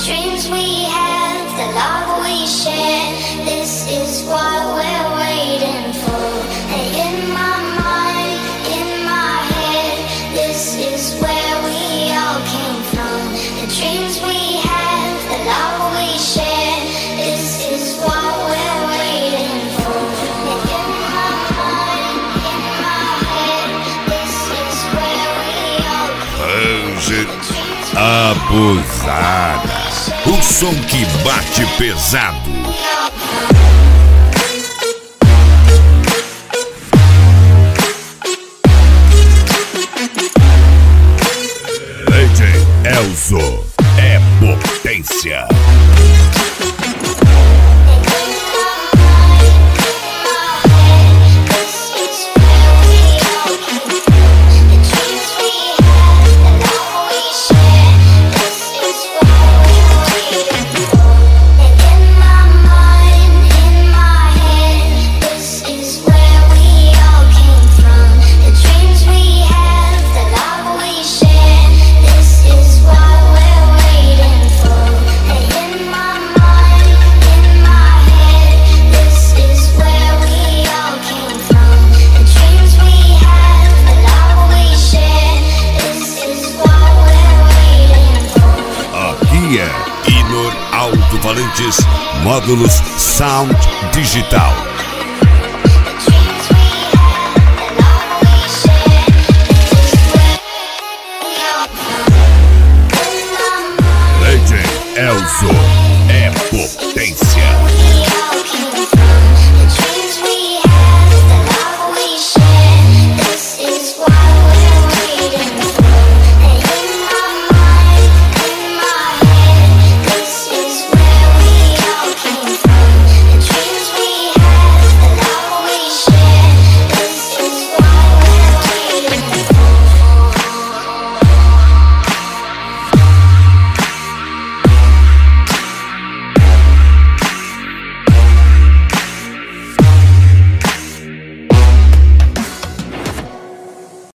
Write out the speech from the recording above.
dreams we have, the love we share. This is what we're waiting for. And in my mind, in my head, this is where we all came from. The dreams we have, the love we share. This is what we're waiting for. And in my mind, in my head, this is where we all came from. Abusada. O som que bate pesado. DJ Elzo é potência. Inor Alto-Falantes Módulos Sound Digital.